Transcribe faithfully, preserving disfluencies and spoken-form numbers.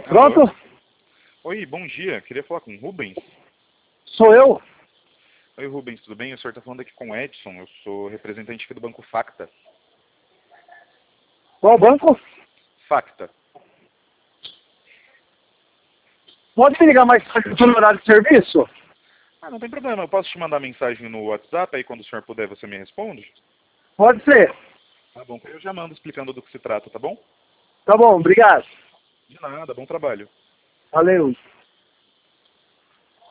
Pronto? Alô? Oi, bom dia. Queria falar com o Rubens. Sou eu? Oi, Rubens, tudo bem? O senhor está falando aqui com o Edson. Eu sou representante aqui do Banco Facta. Qual banco? Facta. Pode me ligar mais tarde no horário de serviço? Ah, não tem problema. Eu posso te mandar mensagem no WhatsApp, aí quando o senhor puder você me responde? Pode ser. Tá bom, eu já mando explicando do que se trata, tá bom? Tá bom, obrigado. De nada, bom trabalho. Valeu.